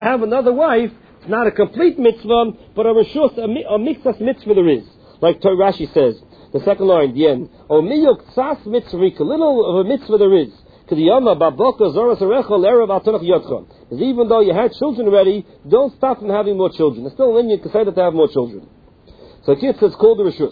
have another wife, it's not a complete mitzvah, but a reshus, a mixas mitzvah there is. Like Rashi says, the second line, the end. O miyuk tzas mitzvah, a little of a mitzvah there is. Because even though you had children already, don't stop from having more children. There's still an Indian consider to have more children. So it's called the reshus.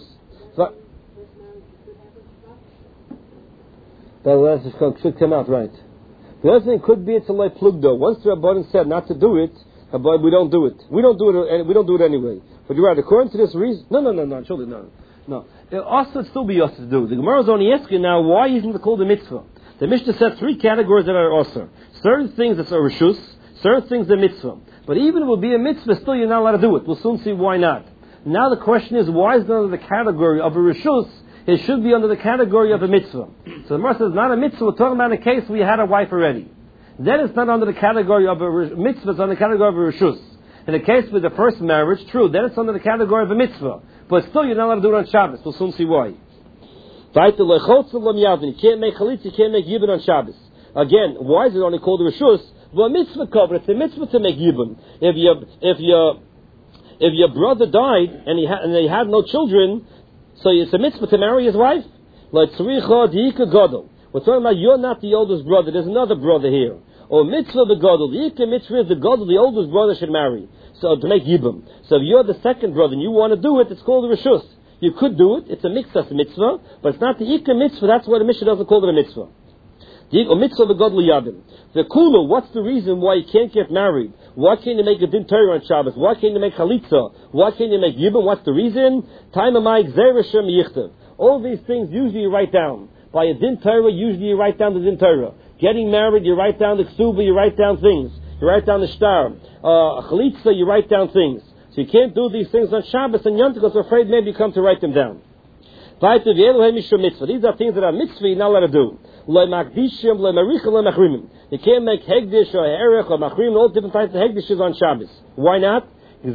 That should come out right. The other thing could be it's a like plugdo. Once the Rabbanan said not to do it, but we don't do it. We don't do it anyway. But you're right. According to this reason, no, children, no. It also would still be us to do. The Gemara is only asking now, why isn't it called a mitzvah? The Mishnah said 3 categories that are also certain things that are reshus, certain things that are mitzvah. But even if it will be a mitzvah, still you're not allowed to do it. We'll soon see why not. Now the question is, why is it under the category of a reshus? It should be under the category of a mitzvah. So the Gemara says, not a mitzvah, we're talking about a case where you had a wife already. Then it's not under the category of a mitzvah, it's under the category of a reshus. In the case with the first marriage, true, then it's under the category of a mitzvah. But still you're not allowed to do it on Shabbos. We'll soon see why. You can't make chalitza, you can't make yibun on Shabbos. Again, why is it only called a reshus? Well, a mitzvah cover, it's a mitzvah to make yibun. If your brother died and they had no children, so it's a mitzvah to marry his wife. Like tzricha diika gadol. We're talking about you're not the oldest brother. There's another brother here. Or mitzvah the gadol. The ikka mitzvah is the gadol. The oldest brother should marry. So to make yibum. So if you're the second brother and you want to do it, it's called a reshus. You could do it. It's a mitzvah, but it's not the ikka mitzvah. That's why the Mishnah doesn't call it a mitzvah. The mitzvah the gadol yadim. The kula. What's the reason why you can't get married? Why can't you make a din Torah on Shabbos? Why can't you make chalitza? Why can't you make yibum? What's the reason? Time of my gzerah yichtav. All these things usually you write down. By a din Torah, usually you write down the din Torah. Getting married, you write down the ksuba, you write down things. You write down the shtar. Chalitza, you write down things. So you can't do these things on Shabbos and Yom Tov because you're afraid maybe you come to write them down. These are things that are mitzvah you're not allowed to do. You can't make hegdish or herech or machrim, all different types of hegdishes on Shabbos. Why not?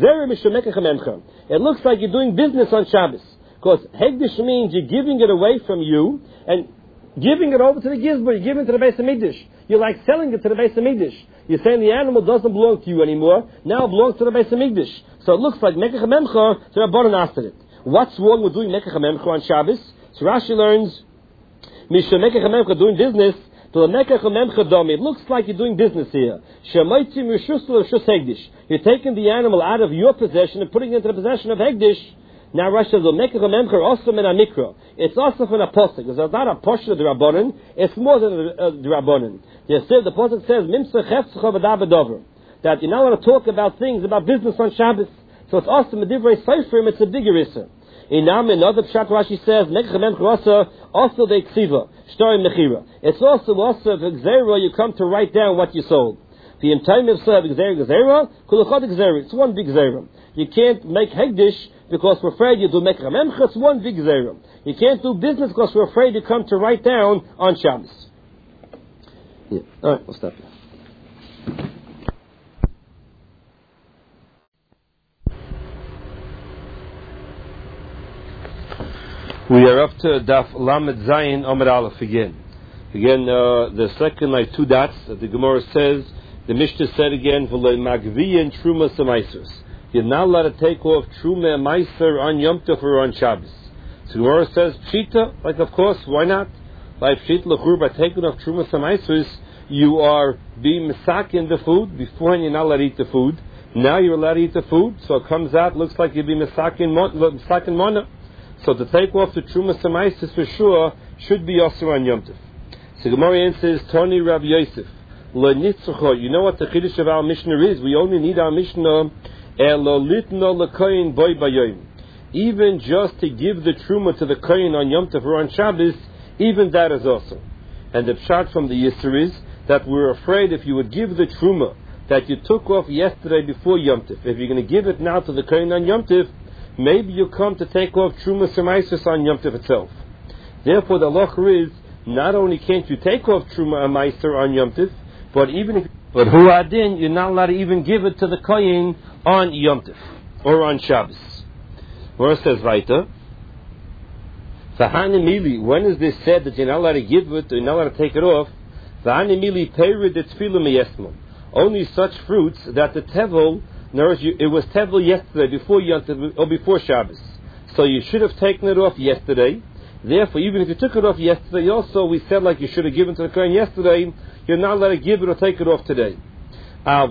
It looks like you're doing business on Shabbos. Because hegdish means you're giving it away from you and giving it over to the gizbar. You're giving it to the Beis HaMikdash. You're like selling it to the Beis HaMikdash. You're saying the animal doesn't belong to you anymore. Now it belongs to the Beis HaMikdash. So it looks like Mekach HaMemcha, so Rabbanan asked it. What's wrong with doing Mekach HaMemcha on Shabbos? So Rashi learns, Misha Mekach HaMemcha, doing business, to the Mekach HaMemcha Domi. It looks like you're doing business here. Shemaitzim Rishus L'Rishus Hegdish. You're taking the animal out of your possession and putting it into the possession of Hegdish. Now Rashi says, Mekach HaMemcha also min HaMikra. It's also from a posuk. It's not a portion of the Rabbanan. It's more than the Rabbanan. The posuk says, Mimsa Chefzcha V'da B'dover. That you're not allowed to talk about things, about business on Shabbos. So it's also Medivrei Seifrim, it's a bigger issa. In another pshat Rashi says, Mekach HaMemcha also the Ksiva, Shtar Mechira. It's also the Gzera, you come to write down what you sold. The entire of Gzera, Kulachot Gzera. It's one big Gzera. You can't make Hegdish because we're afraid you do Mekach HaMemcha. It's one big Gzera. You can't do business because we're afraid you come to write down on Shabbos. Yeah. All right, we'll stop here. We are up to Daf Lamed Zayin Amud Aleph again. The second 2 dots that the Gemara says, the Mishnah said again, V'lo magviyin truma semaisers. You're not allowed to take off truma and meiser on Yom Tov or on Shabbos. So the Gemara says, Pshita, like of course, why not? Like Pshita l'chur, by taking off truma semaisers, you are being misakin the food. Beforehand you're not allowed to eat the food. Now you're allowed to eat the food, so it comes out, looks like you're being misakin mana. So to take off the Truma Samaisis for sure should be also on Yom Tov. So Gemara answers, Toni Rav Yosef, Lo Nitzchot. You know what the Chiddush of our Mishnah is? We only need our Mishnah, Elo Litno L'Koyin Boy Bayoyim. Even just to give the Truma to the Koyin on Yom Tov or on Shabbos, even that is also. And the pshat from the Yisr is that we're afraid if you would give the Truma that you took off yesterday before Yom Tov, if you're going to give it now to the Koyin on Yom Tov, maybe you come to take off Truma Semaisis on Yom Tov itself. Therefore, the halacha is, not only can't you take off Truma and Meiser on Yom Tov, but Hu Adin, you're not allowed to even give it to the Kohen on Yom Tov, or on Shabbos. Where it says weiter, when is this said that you're not allowed to give it, or you're not allowed to take it off? only such fruits that the tevel nourished you. It was tevel yesterday, before Yontif, or before Shabbos. So you should have taken it off yesterday. Therefore, even if you took it off yesterday, also we said like you should have given to the Kohen yesterday, you're not allowed to give it or take it off today. But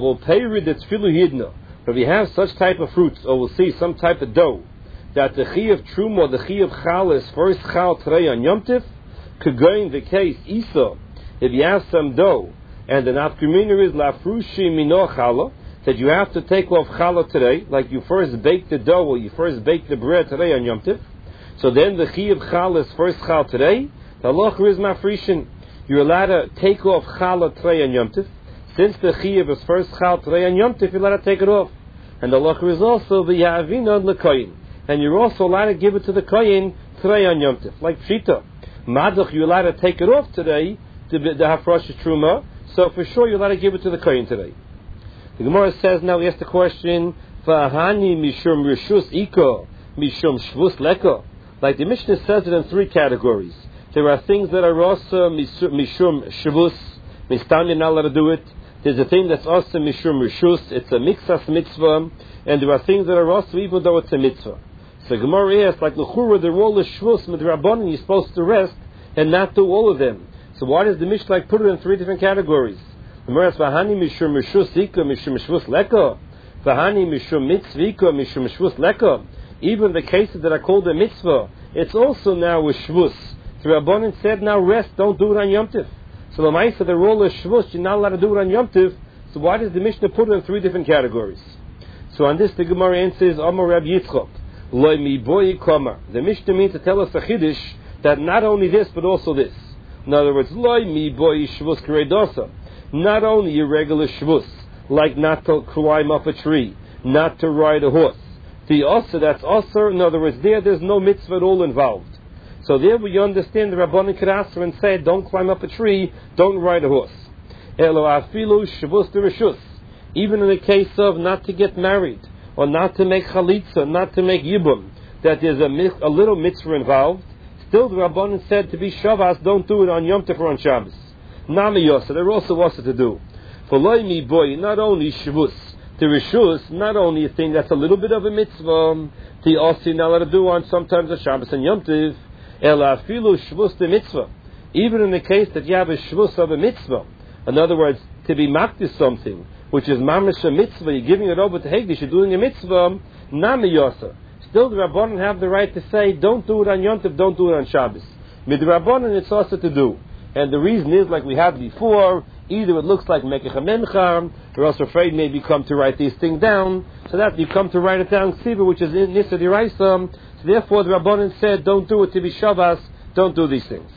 if you have such type of fruits, or we'll see some type of dough, that the chi of truma or the chi of chal is first chal today on Yom Tif, could go in the case Isa, if you have some dough, and the nafkamina is lafrushi mino chala, that you have to take off challah today, like you first bake the dough or you first bake the bread today on Yom Tif. So then the chi of challah is first chal today. The halacha is mafrishin. You're allowed to take off challah today on Yom Tif. Since the chi is first chal today on Yom Tif, you're allowed to take it off. And the halacha is also the ya'avina l'koyin. And you're also allowed to give it to the koyin today on Yom Tif. Like pshita. Madach, you're allowed to take it off today to the hafrosh truma. So for sure you're allowed to give it to the koyin today. The Gemara says now, we ask the question, V'ahani mishum rishus iko, mishum shvus leko. Like the Mishnah says it in three categories. There are things that are also mishum shvus, mistam you're not allowed to do it. There's a thing that's also mishum rishus, it's a mixas mitzvah, and there are things that are also even though it's a mitzvah. So Gemara asks, like l'chura, the role is shvus, midrabanan, you're supposed to rest and not do all of them. So why does the Mishnah put it in three different categories? V'hani mishum rishus iko mishum shvus leko. V'hani mishum mitzviko mishum shvus leko. Even the cases that are called a mitzvah, it's also now a shvus. The Rabbanan said, now rest, don't do it on Yom Tif. So the Ma'aseh, the role is shvus, you're not allowed to do it on Yom Tif. So why does the Mishnah put it in three different categories? So on this, the Gemara answers, Amar Rab Yitzchok, Loi mi boi kama. The Mishnah means to tell us a chiddush that not only this, but also this. In other words, Loi mi boi shvus k'reidosa. Not only a regular shvus, like not to climb up a tree, not to ride a horse. The also, that's also, in other words, there's no mitzvah at all involved. So there we understand the Rabbanan could answer and say, don't climb up a tree, don't ride a horse. Elo afilu shvus dereshus. Even in the case of not to get married, or not to make chalitza, not to make yibum, that there's a little mitzvah involved, still the Rabbanan said to be Shabbos, don't do it on Yom Tov or on Shabbos. Nami Yosa, there also was to do. For loy mi boy, not only shvus, the rishus, not only a thing that's a little bit of a mitzvah, the also not allowed to do on sometimes a Shabbos and Yom Tov, ela afilu shvus the mitzvah. Even in the case that you have a shvus of a mitzvah, in other words, to be makdis something, which is mamash a mitzvah, you're giving it over to Hegdish, you're doing a mitzvah, nami Yosa. Still the Rabbanan have the right to say, don't do it on Yom Tov, don't do it on Shabbos. Mid Rabbanan it's also to do. And the reason is, like we had before, either it looks like Mekach HaMencha, or else afraid maybe come to write these things down, so that you come to write it down, Ksiva, which is in Nisa D'Oraisa. So therefore the Rabbanan said, don't do it to be Shabbos, don't do these things.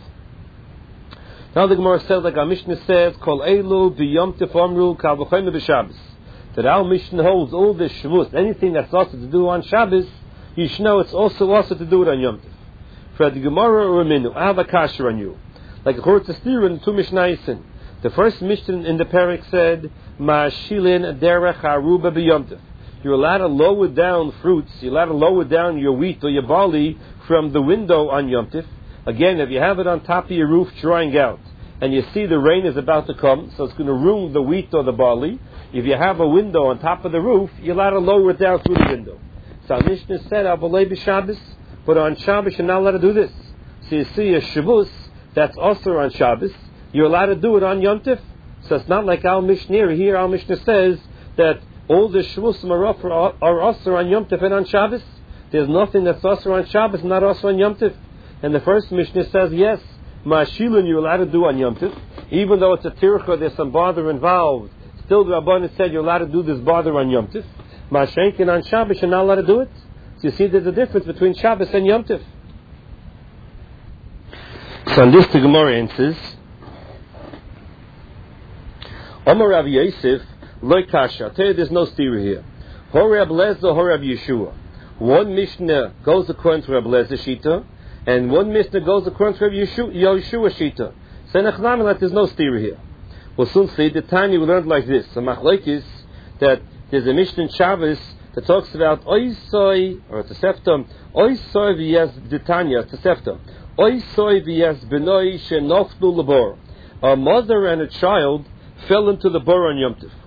Now the Gemara says, like our Mishnah says, Kol Eilu b'Yom Tov Amru Kal V'chomer b'Shabbos. That our Mishnah holds all this Shavuos, anything that's also to do on Shabbos, you should know it's also to do it on Yom Tov. For the Gemara or Aminu, I have a kasher on you. Like according to Stira in the two Mishnayos. The first Mishnah in the Perek said, Ma'ashilin derech haruba b'Yom Tov. You're allowed to lower down fruits, you're allowed to lower down your wheat or your barley from the window on Yom Tov. Again, if you have it on top of your roof drying out, and you see the rain is about to come, so it's going to ruin the wheat or the barley, if you have a window on top of the roof, you're allowed to lower it down through the window. So Mishnah said, Abalei b'Shabbos, but on Shabbos you're not allowed to do this. So you see a Shavuos, that's also on Shabbos, you're allowed to do it on Yom Tov. So it's not like our Mishnah here. Our Mishnah says that all the Shavuos are also on Yom Tov and on Shabbos. There's nothing that's also on Shabbos, not also on Yom Tov. And the first Mishnah says, yes, Ma'ashilin you're allowed to do on Yom Tov. Even though it's a tircha, there's some bother involved. Still the Rabbanan said you're allowed to do this bother on Yom Tov. Ma'ashenkin on Shabbos you're not allowed to do it. So you see there's a difference between Shabbos and Yom Tov. So on this the Gemara answers, Amar Rav Yosef, Loi Kasha. I'll tell you there's no stira here. Horeb Leza, Horeb Yeshua. One Mishnah goes according to Reb Leza Shita, and one Mishnah goes according to Reb Yeshua Shita. So Nachlamelat, there's no stira here. We'll soon see. The Tanya we learned like this. The Machlokes, that there's a Mishnah in Shabbos that talks about Oisoi, or it's a Sefta, Oisoi v'yez, the Tanya, it's a Sefta. Oisoi v'yez benoi shenofnu labor. A mother and a child fell into the bor on Yom Tov.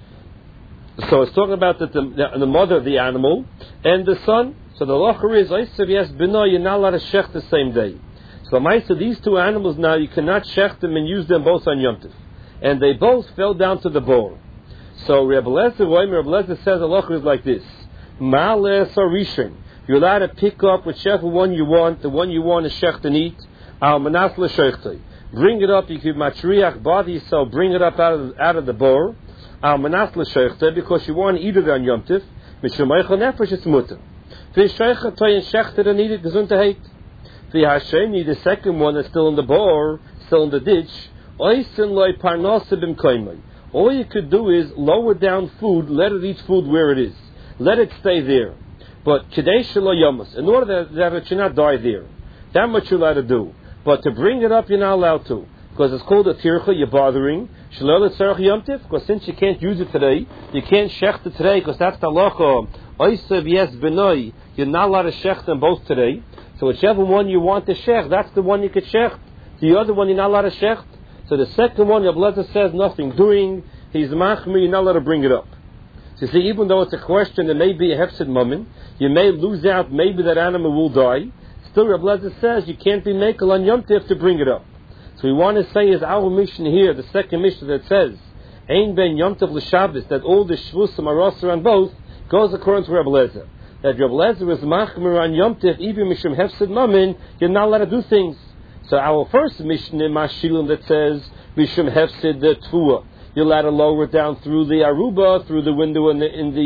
So it's talking about that the mother of the animal and the son. So the halacha is, yes, b'no, you're not allowed to shech the same day. So Maisa, these two animals now, you cannot shech them and use them both on Yom Tov. And they both fell down to the bor. So Rebbe Lezer says the halacha is like this. Ma'aleh sarishin. You're allowed to pick up whichever one you want. The one you want to shech and eat. Al manas l'sheichtei. Bring it up. You can matriach body, so bring it up out of the bor. Al manas l'sheichtei, because you want to eat it on Yom Tov. Mishum eichel nefesh it's mutter. V'sheichetei and shechted and eat it gesundheit. V'hasheni, the second one that's still in the bor, still in the ditch. Oisen loy parnasa b'mkoimei. All you could do is lower down food, let it eat food where it is. Let it stay there. But Kadesh lo yamas, in order that it should not die there. That much you're allowed to do. But to bring it up, you're not allowed to. Because it's called a tircha, you're bothering. Shalol etzarech yomtiv, because since you can't use it today, you can't shecht it today, because that's the halacha. Oisev yes benoi, you're not allowed to shecht them both today. So whichever one you want to shecht, that's the one you could shecht. The other one you're not allowed to shecht. So the second one, your Blazer says nothing doing. He's machmir, you're not allowed to bring it up. So you see, even though it's a question that may be a hefsid moment, you may lose out, maybe that animal will die. Still, Rabbi Lezer says you can't be makel on Yom Tov to bring it up. So we want to say is our mission here, the second mission that says, Ein ben Yom Tov l'Shabbos, that all the shvusim are also on both, goes according to Rabbi Lezer. That Rabbi Lezer is machmir on Yom Tov, even mishum hefsid moment, you're not allowed to do things. So our first mission in Mashilim that says, mishum hefsid the tfuah, you're allowed to lower it down through the aruba, through the window in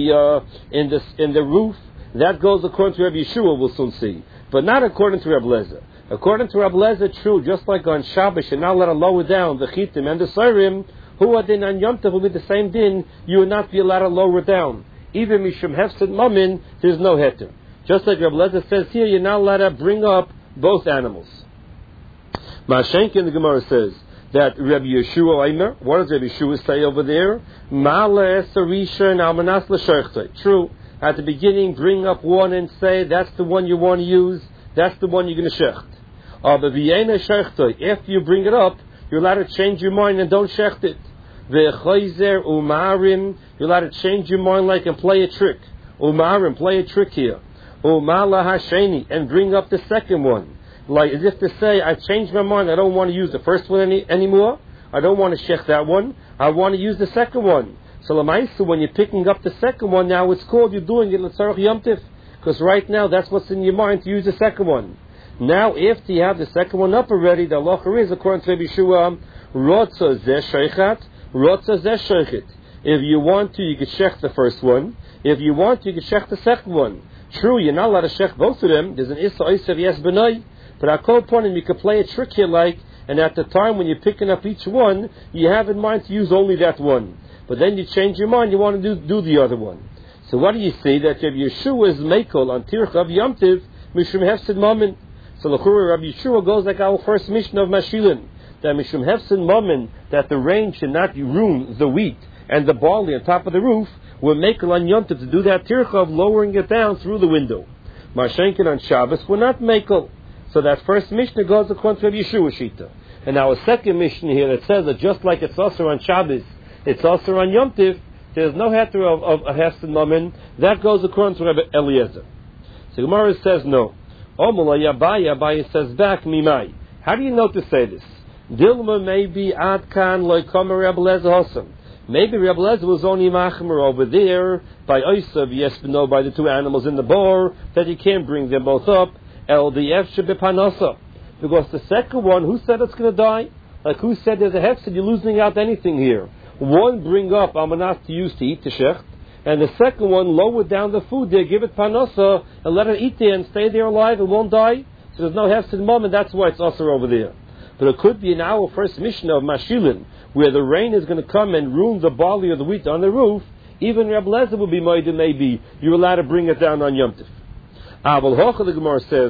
the roof. That goes according to Rabbi Yeshua, we'll soon see. But not according to Rabbi Lezer. According to Rabbi Lezer, true, just like on Shabbos, you're not allowed to lower down the chitim and the sarim, who are din on Yom Tov will be the same din, you will not be allowed to lower it down. Even mishum hefsid mamin, there's no heter. Just like Rabbi Lezer says here, you're not allowed to bring up both animals. Mashenkin, the Gemara says, that Rabbi Yeshua Eimer, what does Rabbi Yeshua say over there? True. At the beginning, bring up one and say, that's the one you want to use, that's the one you're going to shecht. After you bring it up, you're allowed to change your mind and don't shecht it. You're allowed to change your mind like and play a trick. Play a trick here. And bring up the second one. Like as if to say, I've changed my mind, I don't want to use the first one anymore. I don't want to shecht that one. I want to use the second one. So Lamaisa, when you're picking up the second one, now it's called you're doing it l'tzarech Yom Tov. Because right now that's what's in your mind to use the second one. Now after you have the second one up already, the halacha is according to Rabbi Yeshua, Rotza zeh sheichat, Rotza zeh sheichet. If you want to, you can shecht the first one. If you want to, you can shecht the second one. True, you're not allowed to shecht both of them. There's an issa oisev yes benoi. But I call upon him, you can play a trick here like, and at the time when you're picking up each one, you have in mind to use only that one. But then you change your mind, you want to do the other one. So what do you see? That Rabbi Yeshua is mekel on tircha of Yom Tov, mishum hefsid mamin. So l'chura Rabbi Yeshua goes like our first mission of Mashilin, that mishum hefsid mamin, that the rain should not ruin the wheat and the barley on top of the roof, we're mekel on Yom Tov to do that tircha of lowering it down through the window. Mashenkin on Shabbos, we're not mekel. So that first Mishnah goes according to Rabbi Yeshua Shita. And our second Mishnah here that says that just like it's also on Shabbos, it's also on Yom Tov, there's no heter of a hefsid mamin. That goes according to Rabbi Eliezer. So Gemara says no. Omala Abaye says back mimai. How do you know to say this? Dilma maybe adkan loikama Rabbi Eliezer Hossam. Maybe Rabbi Eliezer was only machmer over there by Oisav, yes but no, by the two animals in the bor, that you can't bring them both up. LDF should be panasa. Because the second one, who said it's going to die? Like who said there's a hefsid? You're losing out anything here. One, bring up amanas to use to eat the shecht. And the second one, lower down the food there, give it panasa, and let it eat there and stay there alive, it won't die. So there's no hefsid moment, that's why it's also over there. But it could be in our first mission of Mashilin, where the rain is going to come and ruin the barley or the wheat on the roof. Even Reb Lezer will be moed, maybe you're allowed to bring it down on Yom Tov. Abel Hocha, the Gemara says,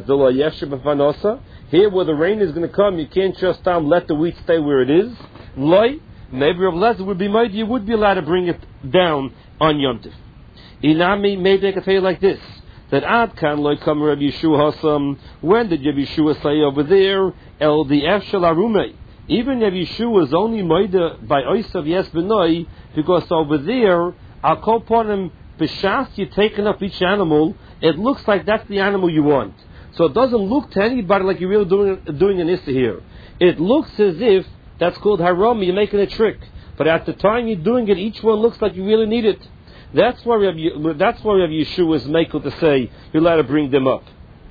here where the rain is going to come, you can't just let the wheat stay where it is. Loi, maybe Rav Lezer would be made, you would be allowed to bring it down on Yom Tov. Inami, maybe I can tell you like this, that Ad Kan Loi Kam Rabbi Yeshua Hasam, when did Rabbi Yeshua say over there, LDF Shel Arume, Even if Yeshua is only moida by Oisav Yes Benoi, because over there, I'll call upon him, B'shas, you're taking up each animal, it looks like that's the animal you want. So it doesn't look to anybody like you're really doing an Issa here. It looks as if that's called Haram, you're making a trick. But at the time you're doing it, each one looks like you really need it. That's why we have Yeshua's Mekel to say you're allowed to bring them up.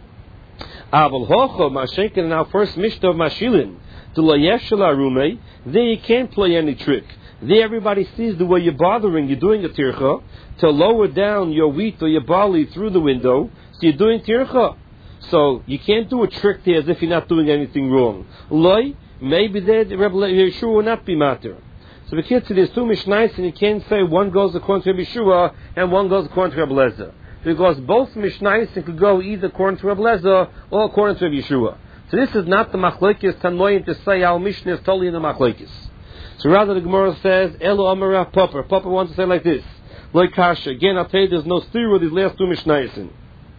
Aval Hocho, Mashenkin, in our first Mishnah of Mashilin, to Layeshela Rume, there you can't play any trick. There everybody sees the way you're bothering, you're doing a tircha, to lower down your wheat or your barley through the window, so you're doing tircha. So you can't do a trick there as if you're not doing anything wrong. Loi, maybe there the Rebbe Yeshua will not be matter. So the kids say there's two Mishnais and you can't say one goes according to Rebbe Yeshua and one goes according to Rebbe Lezer. Because both Mishnais could go either according to Rebbe Lezer or according to Rebbe Yeshua. So this is not the Machlekes Tanoim to say our Mishnah is totally in the Machlekes. So rather the Gemara says, Elo Amara Papa. Papa wants to say like this. Like Kasha. Again, I'll tell you there's no steer with these last two Mishnais in.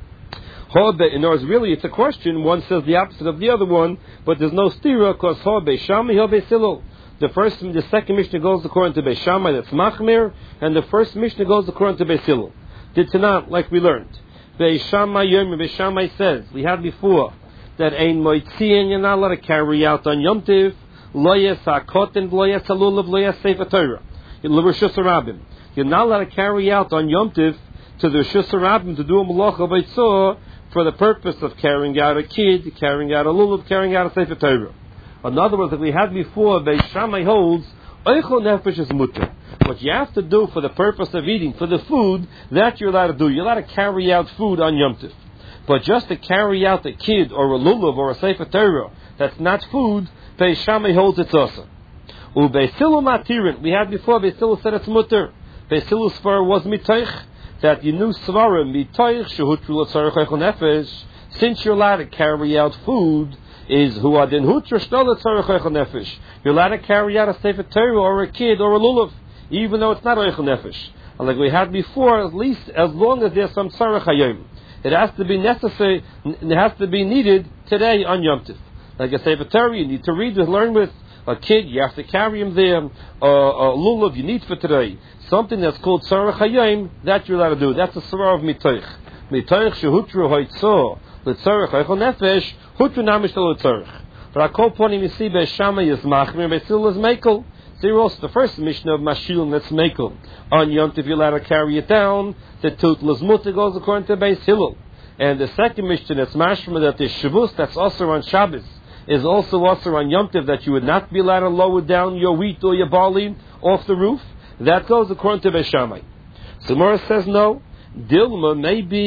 In other words, really, it's a question. One says the opposite of the other one, but there's no stira because Hobe Shammai, Hobe Silo. The second Mishnah goes according to Beis Shammai, that's Machmir, and the first Mishnah goes according to Beis Hillel. Did Tanat, like we learned. Beis Shammai Yom, Beis Shammai says, we had before, that Ein Moitzian, you're not allowed to carry out on Yom Tiv, Lo Yes HaKoten, Lo Yes HaLulav, Lo Yes Sefer Torah. L'Rishus HaRabim. You're not allowed to carry out on Yom Tiv to the Rishus HaRabim to do a Malacha Beitzor, for the purpose of carrying out a kid, carrying out a lulav, carrying out a sefer Torah. In other words, like we had before, Beis Shammai holds, Eichel Nefesh is mutter. What you have to do for the purpose of eating, for the food, that you're allowed to do. You're allowed to carry out food on Yom Tov. But just to carry out a kid, or a lulav, or a sefer Torah, that's not food, Beis Shammai holds it's also. Beis Hillel matirin, we had before, Beis Hillel said it's mutter. Beis Hillel's svara was mitoich, that you knew svarim mitoich shehutru l'tzarech eichel nefesh, since you're allowed to carry out food, is huadin hutra shto l'tzarech eichel nefesh. You're allowed to carry out a sefer Torah or a kid or a lulav, even though it's not eichel nefesh. And like we had before, at least as long as there's some tzarech hayom, it has to be necessary. It has to be needed today on Yom Tov. Like a sefer Torah, you need to read and learn with. A kid, you have to carry him there. A lulav, you need for today. Something that's called tzarech hayom, that you're allowed to do. That's a sarah of mitoich. Mitoich shehutru hoitzor l'tzarech eichel nefesh hutru namish l'tzarech. But I call upon him. You see, Beis Shammai is machmir, Beis Hillel is mekel. So you're also the first Mishnah of Mashilin that's mekel. On Yom Tov, you're allowed to carry it down. The tutel is mutter goes according to Beis Hillel. And the second Mishnah that's mashmir, that is Shavuos, that's also on Shabbos, is also on Yom Tov, that you would not be allowed to lower down your wheat or your barley off the roof. That goes according to Beis Shammai. So Gemara says no. Dilma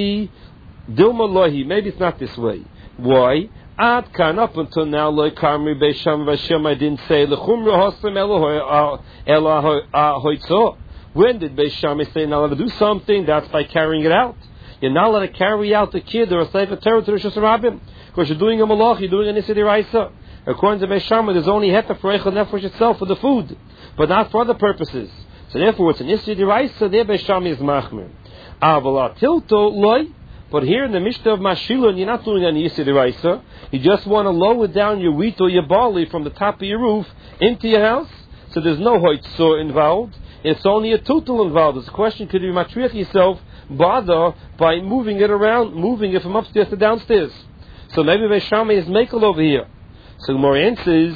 lohi, maybe it's not this way. Why? Ad kan, up until now, loy karmi Beis Shammai didn't say lechumra hosem ela hoitzo. When did Beis Shammai say not allowed to do something? That's by carrying it out. You're not allowed to carry out a kid or a sefer Torah to Rishus HaRabim, because you're doing a malach, you're doing an Issa D'Oraisa. According to Beis Shammai, there's only heter for Eichel Nefesh itself, for the food, but not for other purposes. So therefore, it's an Issa D'Oraisa, there Beis Shammai is machmir. Avala tilto loy, but here in the Mishnah of Mashilon, you're not doing any Issa D'Oraisa. You just want to lower down your wheat or your barley from the top of your roof into your house. So there's no hoitzor involved. It's only a tutel involved. This question, could you matriach yourself bother by moving it around, moving it from upstairs to downstairs? So maybe Beis Shammai is mekel over here. So Gemara answers,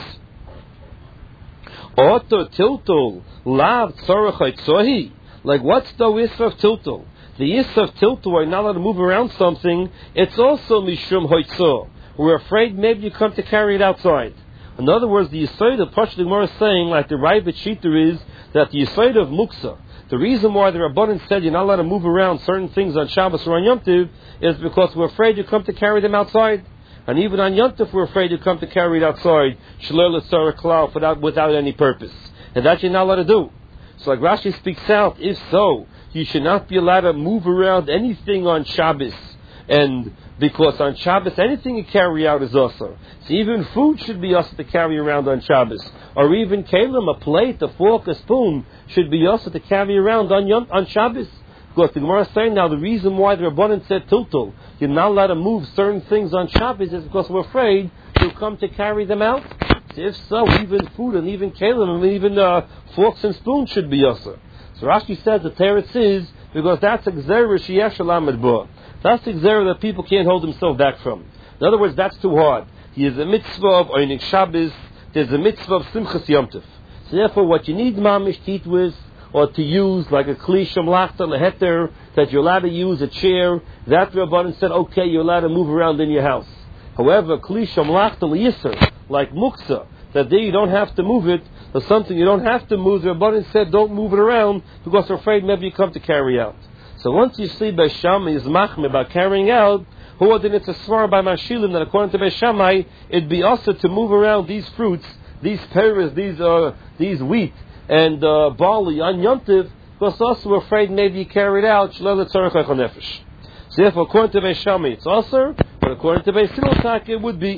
Oto tiltul lav tzorach hoitzohi. Like, what's the issue of tiltul? The issue of tiltul, are not allowed to move around something. It's also mishum hoitzor. We're afraid maybe you come to carry it outside. In other words, the Yisod of Pashut Gemara is saying, like the Ravid Shita is, that the Yisod of Muksa, the reason why the Rabbanan said you're not allowed to move around certain things on Shabbos or on Yom Tov, is because we're afraid you come to carry them outside. And even on Yom Tov, we're afraid you come to carry it outside, Shalol L'Tzarech Klal, without any purpose. And that you're not allowed to do. So like Rashi speaks out, if so, you should not be allowed to move around anything on Shabbos. And because on Shabbos, anything you carry out is also. So even food should be also to carry around on Shabbos. Or even kalim, a plate, a fork, a spoon, should be also to carry around on Shabbos. Because the Gemara is saying now, the reason why the Rabbanan said tiltul, you're not allowed to move certain things on Shabbos, is because we're afraid you'll come to carry them out. So if so, even food and even kelim and even forks and spoons should be also. So Rashi says the teretz is because that's a gzera sheyesh alamed bo. That's the gzera that people can't hold themselves back from. In other words, that's too hard. He is a mitzvah of Oynik Shabbos. There's a mitzvah of Simchas Yom Tov. So therefore, what you need mamish to eat with or to use, like a kli shamlachta leheter, that you're allowed to use a chair, that Rabbanan said, okay, you're allowed to move around in your house. However, kli shamlachta leyiser, like muksa, that there you don't have to move it, or something you don't have to move, the Rabbanan said, don't move it around, because they're afraid maybe you come to carry out. So once you see Beis Shammai is machmir about carrying out, then it's a svar by Mashilim that according to Beis Shammai, it'd be also to move around these fruits, these pears, these wheat and barley on Yom Tov, because also we're afraid maybe you carry it out. So therefore, according to Beis Shammai, it's also, but according to Beis Hillel, it would be.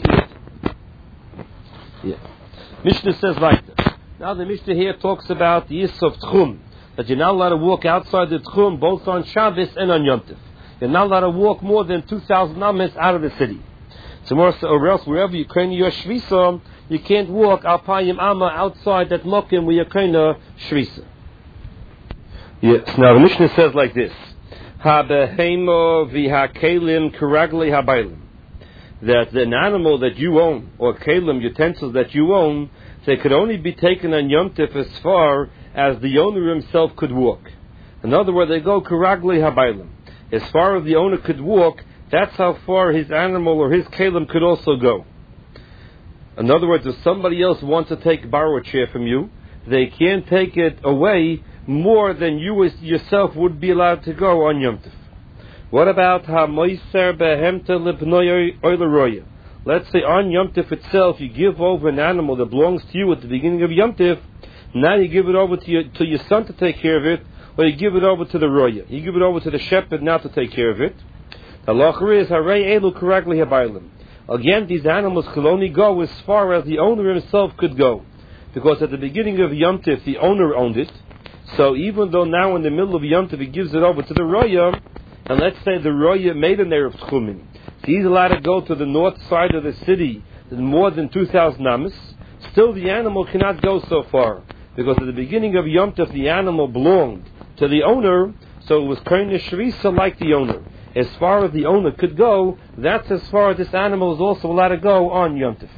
Yeah. Mishnah says like this. Now the Mishnah here talks about the Yisuf Tchum, that you're not allowed to walk outside the Tchum both on Shabbos and on Yom Tov. You're not allowed to walk more than 2,000 ames out of the city. So or else wherever you kind your shvisa, you can't walk alpayim amma outside that mokim where you kind of shvisa. Yes. Now the Mishnah says like this: Habehemo v'hakelim karagli habaylim. That an animal that you own or kelim utensils that you own, they could only be taken on Yom Tov as far as the owner himself could walk. In other words, they go karagli habaylim. As far as the owner could walk, that's how far his animal or his kelim could also go. In other words, if somebody else wants to borrow a chair from you, they can't take it away more than you yourself would be allowed to go on Yom Tov. What about ha-moiser behemta libnoy oileroya? Let's say on Yom Tov itself, you give over an animal that belongs to you at the beginning of Yom Tov. Now you give it over to your son to take care of it, or you give it over to the roya. You give it over to the shepherd now to take care of it. The halacha is harei elu karagli habaylim. Again, these animals could only go as far as the owner himself could go, because at the beginning of Yom Tov the owner owned it. So even though now in the middle of Yom Tov he gives it over to the roya, and let's say the roya made an erev tchumin, so he's allowed to go to the north side of the city more than 2,000 amas. Still, the animal cannot go so far, because at the beginning of Yom Tov the animal belonged to the owner, so it was koine shrisa like the owner. As far as the owner could go, that's as far as this animal is also allowed to go on Yom Tov.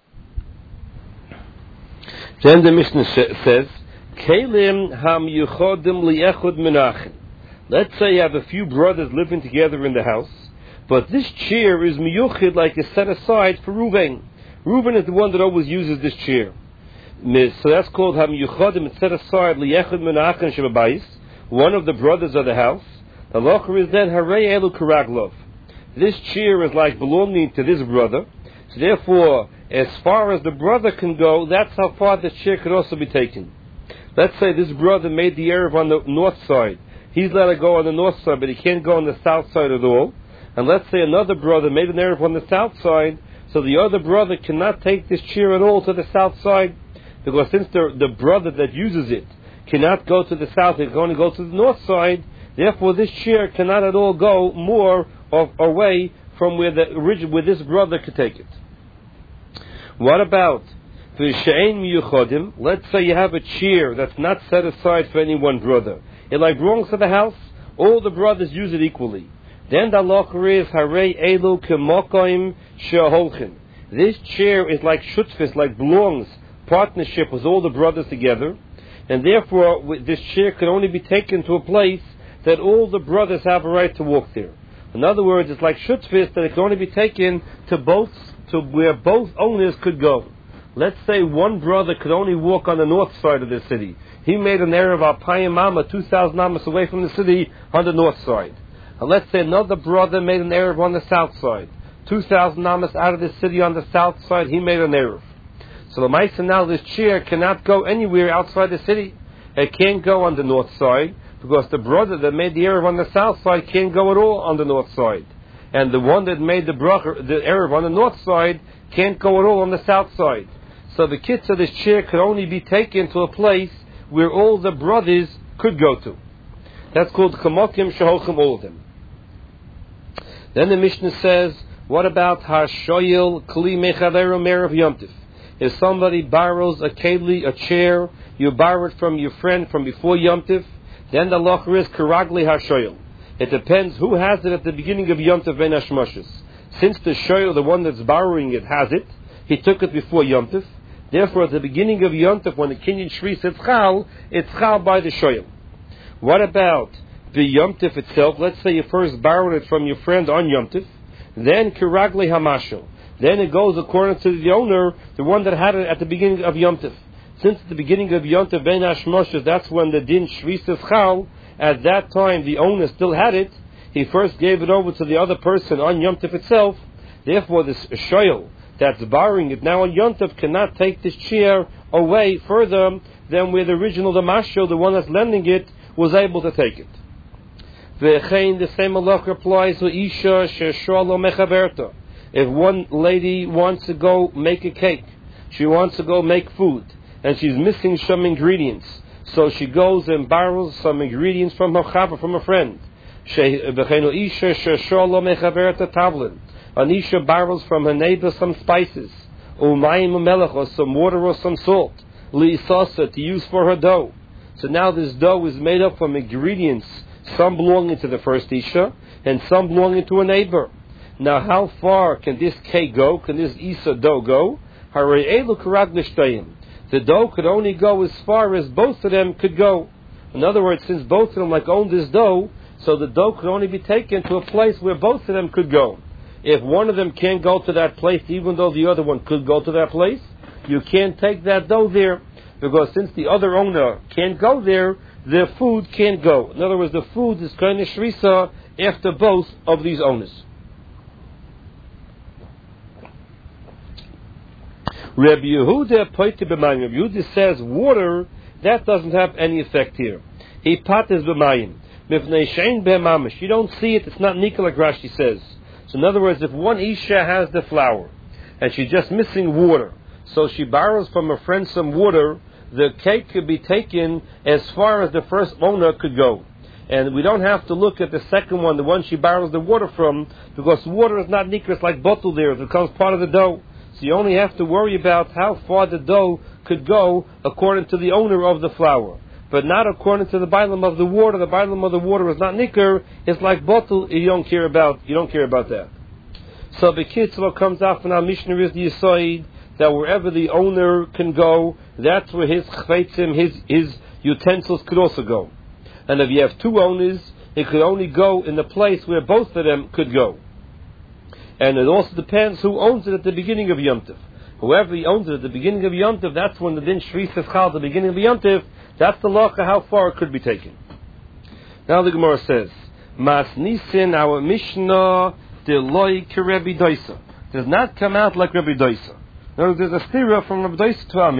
Then the Mishnah says, Kelim ham yuchodim liechud menachin. Let's say you have a few brothers living together in the house, but this chair is miyuchid, like it's set aside for Reuven. Reuven is the one that always uses this chair. So that's called ham yuchodim. It's set aside liechud menachin shebabayis, one of the brothers of the house. The halacha is then harei elu karaglov. This chair is like belonging to this brother. So therefore, as far as the brother can go, that's how far the chair could also be taken. Let's say this brother made the erev on the north side. He's allowed to go on the north side, but he can't go on the south side at all. And let's say another brother made an erev on the south side, so the other brother cannot take this chair at all to the south side, because since the brother that uses it cannot go to the south, it can only go to the north side. Therefore, this chair cannot at all go more away from where this brother could take it. What about the she'ein miyuchodim? Let's say you have a chair that's not set aside for any one brother. It like belongs to the house. All the brothers use it equally. Then the halacha is harei elu kemokoim she'holchin. This chair is like shutfis, like belongs, partnership with all the brothers together, and therefore this chair can only be taken to a place that all the brothers have a right to walk there. In other words, it's like shutfis, that it can only be taken to where both owners could go. Let's say one brother could only walk on the north side of the city. He made an erev alpayim amma 2,000 amas away from the city on the north side. And let's say another brother made an erev on the south side. 2,000 amas out of the city on the south side, he made an erev. So the Maisa now, this chair cannot go anywhere outside the city. It can't go on the north side, because the brother that made the erev on the south side can't go at all on the north side. And the one that made the erev on the north side can't go at all on the south side. So the kids of this chair could only be taken to a place where all the brothers could go to. That's called kamokim sheholchim, all of them. Then the Mishnah says, what about hashoyel kli mechaveru merav yom tov? If somebody borrows a keli, a chair, you borrow it from your friend from before Yom Tov, then the halacha is karagli hashoyel. It depends who has it at the beginning of Yom Tov ben hashmoshes. Since the shoyel, the one that's borrowing it, has it, he took it before Yom Tov. Therefore, at the beginning of Yom Tov, when the Kinyan Shri says it's chal by the shoyel. What about the Yom Tov itself? Let's say you first borrowed it from your friend on Yom Tov, then kiragli hamashel. Then it goes according to the owner, the one that had it at the beginning of Yom Tov. Since the beginning of Yom Tov ben hashmoshes, that's when the din Shri says chal. At that time, the owner still had it. He first gave it over to the other person on Yom Tov itself. Therefore, this shoyel that's borrowing it now on Yom Tov cannot take this chair away further than where the original, the mashal, the one that's lending it, was able to take it. The same halacha applies to isha sheshalo mechaberta. If one lady wants to go make a cake, she wants to go make food, and she's missing some ingredients, so she goes and borrows some ingredients from her chava, from a friend. An isha borrows from her neighbor some spices, or some water or some salt, to use for her dough. So now this dough is made up from ingredients, some belonging to the first isha, and some belonging to a neighbor. Now how far can this cake go? Can this isa dough go? The dough could only go as far as both of them could go. In other words, since both of them owned this dough, so the dough could only be taken to a place where both of them could go. If one of them can't go to that place, even though the other one could go to that place, you can't take that dough there, because since the other owner can't go there, their food can't go. In other words, the food is kind of shrisa after both of these owners. Rabbi Yehuda says water, that doesn't have any effect here. He pates b'mayim. You don't see it, it's not nikah like Rashi says. So in other words, if one isha has the flour, and she's just missing water, so she borrows from a friend some water, the cake could be taken as far as the first owner could go. And we don't have to look at the second one, the one she borrows the water from, because water is not nikah, it's like bottle there, it becomes part of the dough. So you only have to worry about how far the dough could go according to the owner of the flour, but not according to the bailam of the water. The bailam of the water is not nicker; it's like bottle. You don't care about that. So the kitzvah, what comes out from our Mishnah is the yisoid that wherever the owner can go, that's where his chveitzim, his utensils could also go. And if you have two owners, it could only go in the place where both of them could go. And it also depends who owns it at the beginning of Yom Tov. Whoever owns it at the beginning of Yom Tov, that's when the din Shri says chal at the beginning of Yom Tov. That's the lacha how far it could be taken. Now the Gemara says, Mas Nisin, our Mishnah, Deloi Rebbe Doisa, does not come out like Rebbe Doisa. There's a stira from Rebbe Doisa to our